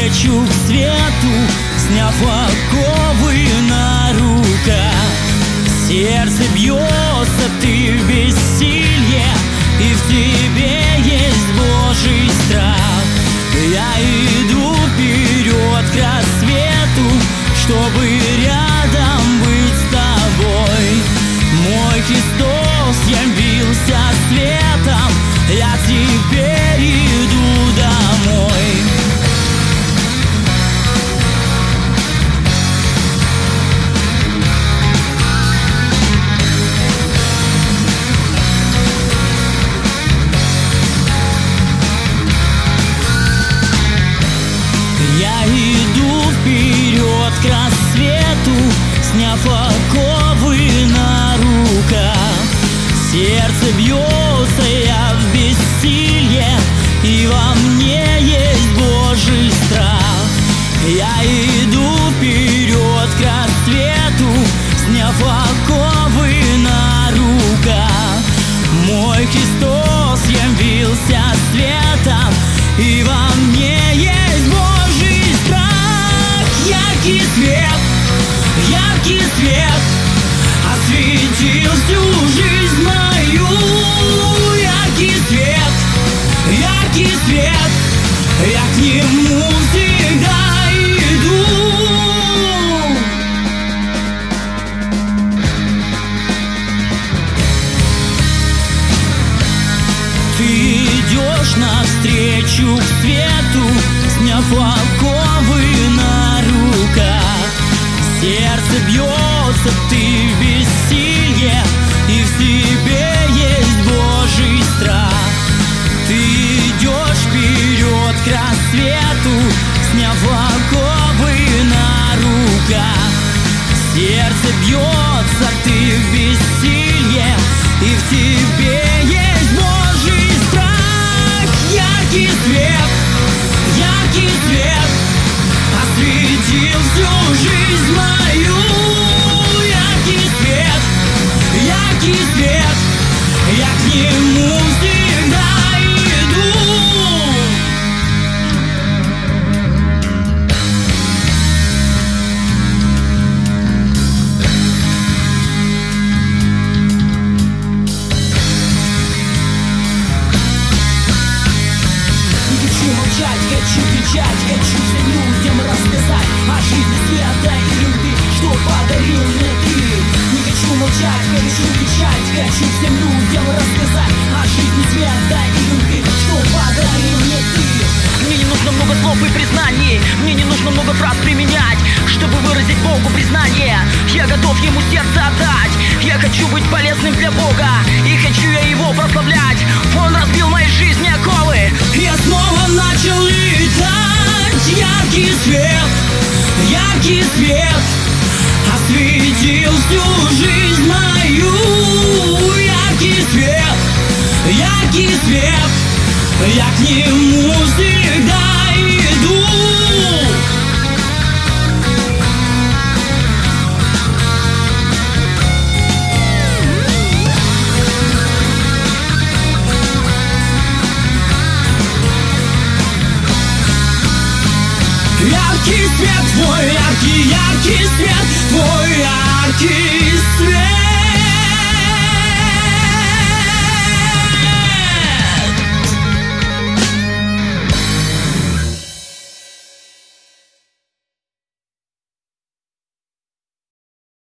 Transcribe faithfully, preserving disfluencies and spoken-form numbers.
навстречу к свету, сняв оковы на руках. Сердце бьется, ты в бессилье, и в тебе есть Божий страх. Я иду вперед к рассвету, чтобы рядом быть с тобой. Мой Христос явился светом, я теперь иду домой. Я иду вперед к рассвету, сняв оковы на руках. Сердце бьется, я в бессилье, и во мне есть Божий страх. Я иду вперед к рассвету, сняв оковы на руках. Мой Христос явился светом, и во мне есть Божий страх. Яркий свет, яркий свет осветил всю жизнь мою. Яркий свет, яркий свет, я к нему всегда иду. Ты идешь навстречу к свету, сняв оковы на руках. Сердце бьется, ты в бессилье, и в тебе есть Божий страх. Ты идешь вперед к рассвету, сняв оковы на руках. Сердце бьется, ты в бессилье, и в тебе есть Божий страх. Яркий свет, яркий свет осветил всю жизнь мою. Яркий свет, яркий свет, я к нему всегда иду. Не хочу молчать, хочу кричать, хочу всем людям рассказать о жизни света и любви, что подарил мне ты. Не хочу молчать, хочу кричать, хочу всем людям рассказать о жизни света и любви, что подарил мне ты. Мне не нужно много слов и признаний, мне не нужно много фраз применять, чтобы выразить Богу признание. Я готов Ему сердце отдать, я хочу быть полезным для Бога, и хочу я Его прославлять. Он разбил в моей жизни оковы, я снова начал летать. Яркий свет, яркий свет осветил всю жизнь мою. Яркий свет, яркий свет, я к нему всегда иду. Яркий свет, твой яркий, яркий свет, твой яркий